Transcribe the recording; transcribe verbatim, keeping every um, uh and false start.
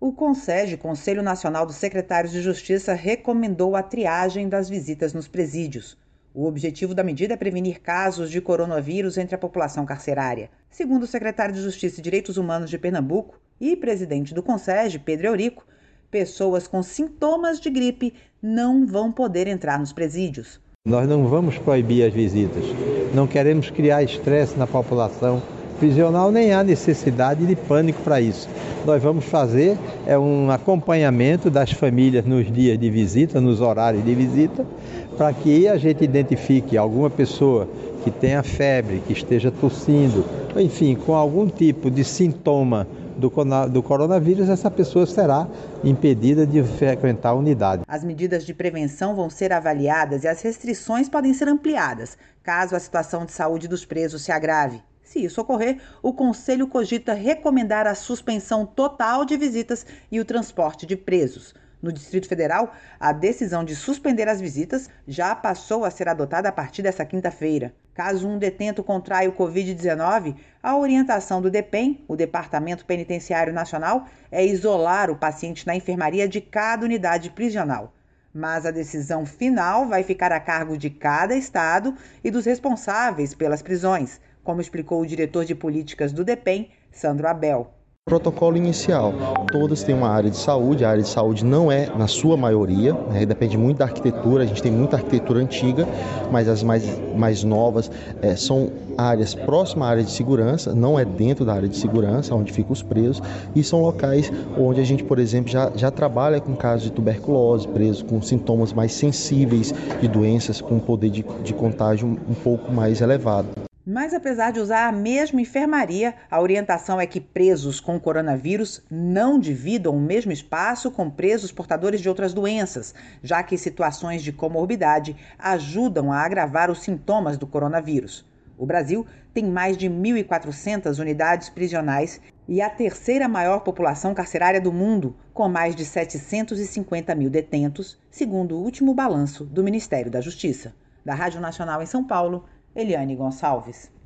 O CONSEG, Conselho Nacional dos Secretários de Justiça, recomendou a triagem das visitas nos presídios. O objetivo da medida é prevenir casos de coronavírus entre a população carcerária. Segundo o secretário de Justiça e Direitos Humanos de Pernambuco e presidente do CONSEG, Pedro Eurico, pessoas com sintomas de gripe não vão poder entrar nos presídios. Nós não vamos proibir as visitas, não queremos criar estresse na população prisional, nem há necessidade de pânico para isso. Nós vamos fazer é um acompanhamento das famílias nos dias de visita, nos horários de visita, para que a gente identifique alguma pessoa que tenha febre, que esteja tossindo, enfim, com algum tipo de sintoma do, do coronavírus, essa pessoa será impedida de frequentar a unidade. As medidas de prevenção vão ser avaliadas e as restrições podem ser ampliadas, caso a situação de saúde dos presos se agrave. Se isso ocorrer, o Conselho cogita recomendar a suspensão total de visitas e o transporte de presos. No Distrito Federal, a decisão de suspender as visitas já passou a ser adotada a partir desta quinta-feira. Caso um detento contraia o covid dezenove, a orientação do DEPEN, o Departamento Penitenciário Nacional, é isolar o paciente na enfermaria de cada unidade prisional. Mas a decisão final vai ficar a cargo de cada estado e dos responsáveis pelas prisões, como explicou o diretor de políticas do DEPEN, Sandro Abel. Protocolo inicial, todas têm uma área de saúde, a área de saúde não é na sua maioria, né, depende muito da arquitetura, a gente tem muita arquitetura antiga, mas as mais, mais novas é, são áreas próximas à área de segurança, não é dentro da área de segurança, onde ficam os presos, e são locais onde a gente, por exemplo, já, já trabalha com casos de tuberculose, presos com sintomas mais sensíveis de doenças com poder de, de contágio um pouco mais elevado. Mas apesar de usar a mesma enfermaria, a orientação é que presos com coronavírus não dividam o mesmo espaço com presos portadores de outras doenças, já que situações de comorbidade ajudam a agravar os sintomas do coronavírus. O Brasil tem mais de mil e quatrocentas unidades prisionais e a terceira maior população carcerária do mundo, com mais de setecentos e cinquenta mil detentos, segundo o último balanço do Ministério da Justiça. Da Rádio Nacional em São Paulo, Eliane Gonçalves.